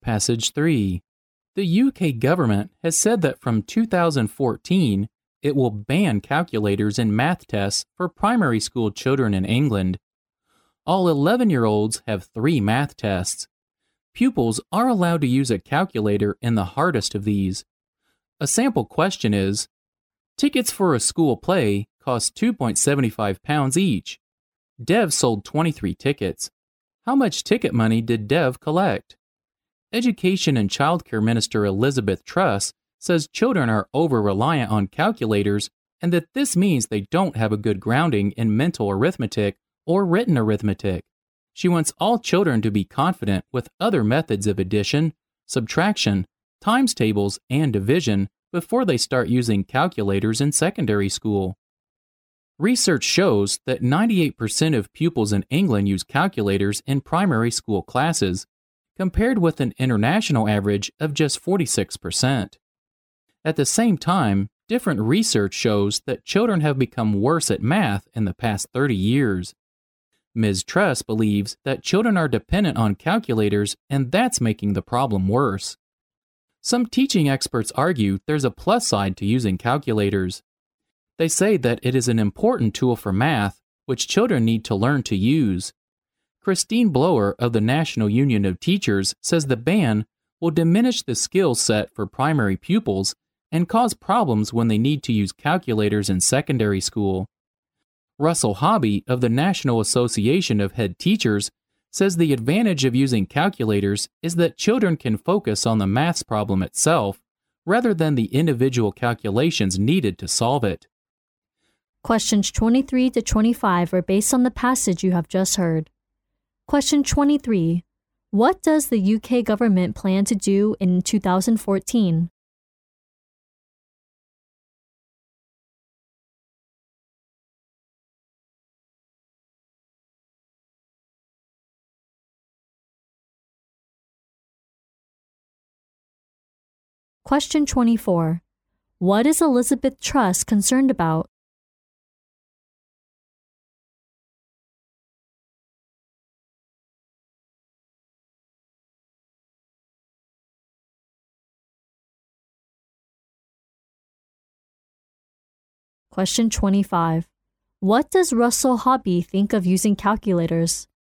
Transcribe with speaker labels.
Speaker 1: Passage 3. The UK government has said that from 2014, it will ban calculators in math tests for primary school children in England. All 11-year-olds have 3 math tests. Pupils are allowed to use a calculator in the hardest of these. A sample question is, tickets for a school play cost £2.75 each. Dev sold 23 tickets. How much ticket money did Dev collect? Education and Childcare Minister Elizabeth Truss says children are over-reliant on calculators and that this means they don't have a good grounding in mental arithmetic or written arithmetic. She wants all children to be confident with other methods of addition, subtraction, times tables, and division before they start using calculators in secondary school. Research shows that 98% of pupils in England use calculators in primary school classes, compared with an international average of just 46%. At the same time, different research shows that children have become worse at math in the past 30 years. Ms. Truss believes that children are dependent on calculators and that's making the problem worse. Some teaching experts argue there's a plus side to using calculators. They say that it is an important tool for math, which children need to learn to use. Christine Blower of the National Union of Teachers says the ban will diminish the skill set for primary pupils and cause problems when they need to use calculators in secondary school. Russell Hobby of the National Association of Head Teachers says the advantage of using calculators is that children can focus on the maths problem itself rather than the individual calculations needed to solve it.
Speaker 2: Questions 23 to 25 are based on the passage you have just heard. Question 23. What does the UK government plan to do in 2014? Question 24. What is Elizabeth Truss concerned about? Question 25. What does Russell Hobby think of using calculators?